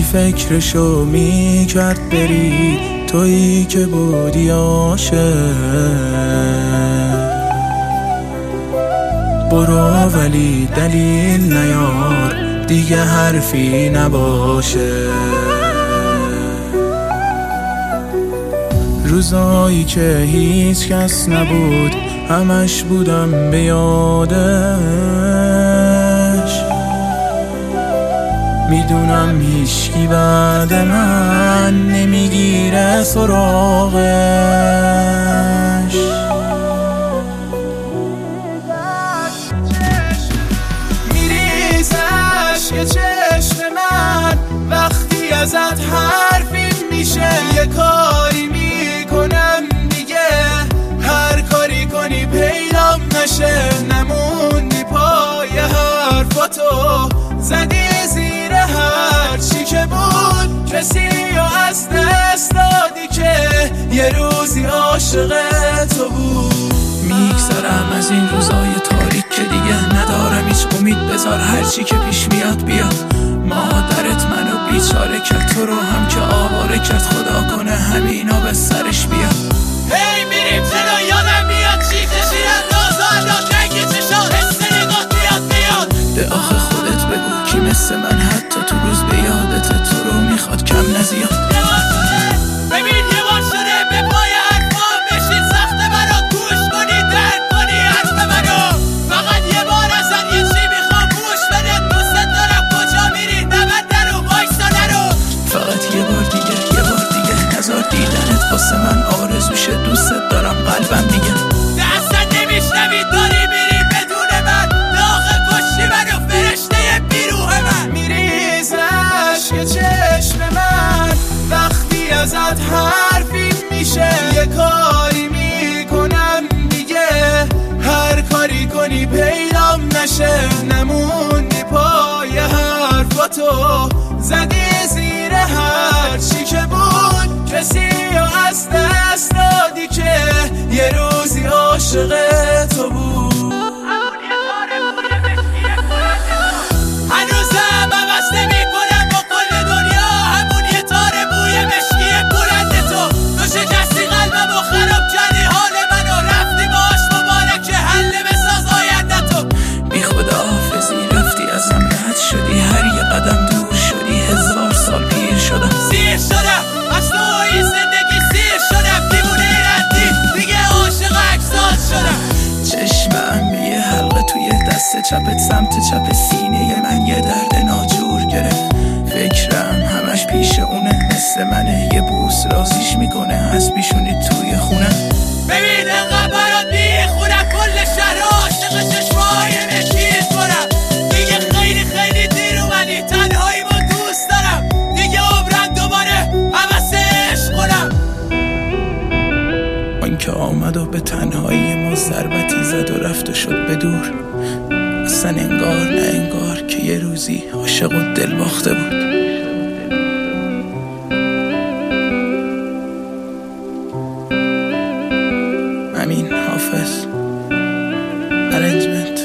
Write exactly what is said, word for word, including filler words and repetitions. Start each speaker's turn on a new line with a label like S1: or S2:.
S1: فکرشو میکرد بری، تویی که بودی عاشق. برو ولی دلیل نیار، دیگه حرفی نباشه. روزایی که هیچ کس نبود، همش بودم به یادش. میدونم هیچکی بعد من نمیگیره سراغش. میریزش یه چشم من وقتی ازت حرفی میشه. یه کاری میکنم دیگه، هر کاری کنی پیدام نشه. نموندی پای حرفاتو، زدی زیر هر چی که بود. کسی رو از دست دادی که یه روزی عاشق تو بود.
S2: میگذرم از این روزای تاریک که دیگه ندارم هیچ امید. بذار هرچی که پیش میاد بیاد. مادرت منو بیچاره کرد، تو رو هم که آواره کرد. خدا کنه همینا به سرش بیاد.
S3: هی میریم جلو یادم میاد چی کشیدن نازا ادا جنگ چشا. حس نگاه بیاد بیاد.
S2: به آخه خودت بگو کی مثل من حتی تو روز به یادت تو رو میخواد کم نزیاد.
S3: ببین یه بار شده به پای حرفا بشین. سخته برات گوش کنی درد کنی حرف منو. فقط یه بار ازن یه چی میخوام گوش بده. دوست دارم کجا میری نبند درو وایسا نرو.
S2: فقط یه بار دیگه یه بار دیگه نزار دیدنت واسه من آرزوشه. دوست دارم قلبم میگه
S3: اصلا نمیشنوی داری میری بدون من. لاغه کشتی منو فرشته بیروه من.
S1: میریزش یه چشم من وقتی ازت حرفی میشه. یه کاری میکنم دیگه، هر کاری کنی پیدام نشه. نموندی پای حرفاتو، زدی زیر هر چی که بود. کسی رو از دست دادی که یه روزی عاشق تو بود.
S3: هنوزم عوض نمی کنم با کل دنیا. همون یه تاره بوی مشکی بلند تو. تو شکستی قلبم و خراب کردی حال منو. رفتی باش مبارک حل بساز آینده تو.
S2: بی خدا حافظی رفتی ازم رد شدی. هر یه قدم دور شدی هزار سال پیر شدم.
S3: سیر شدم از توی زندگی سیر شدم. دیوونه رندی دیگه عاشق اجزاد شدم.
S2: چشمم یه حلقه توی دست چپت سمت چپ سینه من یه درد ناجور گرفت. فکرم همش پیش اونه مثل منه. یه بوس رازیش میکنه از بیشونی توی خونه.
S3: ببین انقدر برات میخونم کل شهر عاشق چشمای مشکیت کنم. دیگه خیلی خیلی دیر اومدی تنهایی ما دوست دارم. دیگه عمرم دوباره حوث عشق کنم.
S2: آن که آمد و به تنهایی ما ضربتی زد و رفت و شد به دور. اصلا انگار نه انگار که یه روزی عاشق و دل باخته بود. امین حافظ. ارنجمنت